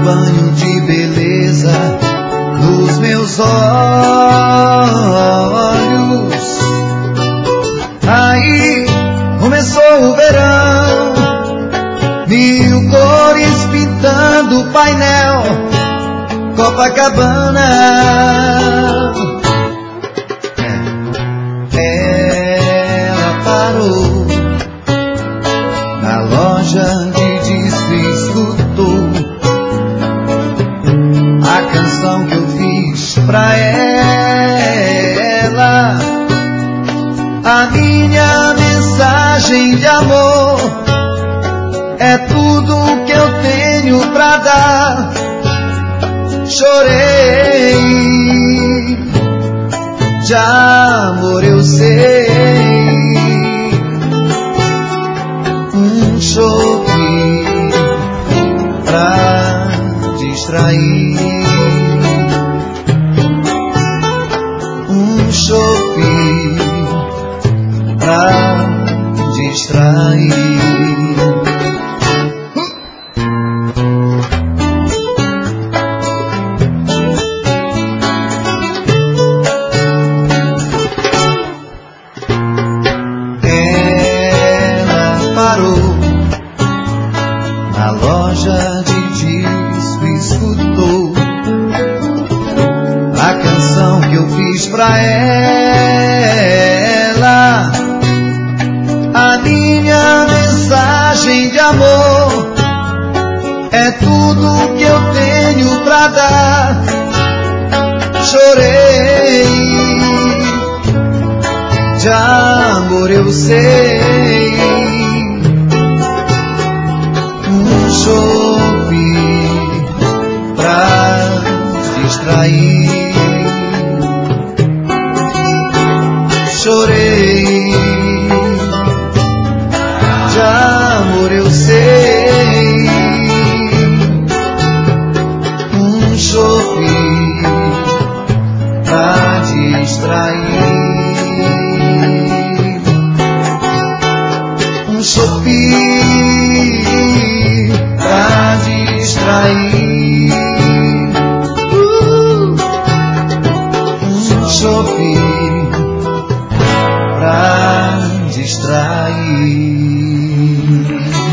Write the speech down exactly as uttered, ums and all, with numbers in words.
banho de beleza nos meus olhos. Aí começou o verão, mil cores pintando o painel Copacabana. Ela parou na loja de disco e escutou a canção que eu fiz pra ela, a minha mensagem de amor. É tudo que eu tenho pra dar. Chorei, de amor eu sei, um chope pra distrair, um chope pra distrair. Na loja de disco escutou a canção que eu fiz pra ela, a minha mensagem de amor. É tudo que eu tenho pra dar. Chorei, de amor eu sei, chope pra distrair. Chorei, de amor eu sei, um chope pra distrair, um chope pra distrair, uh, um chope pra distrair.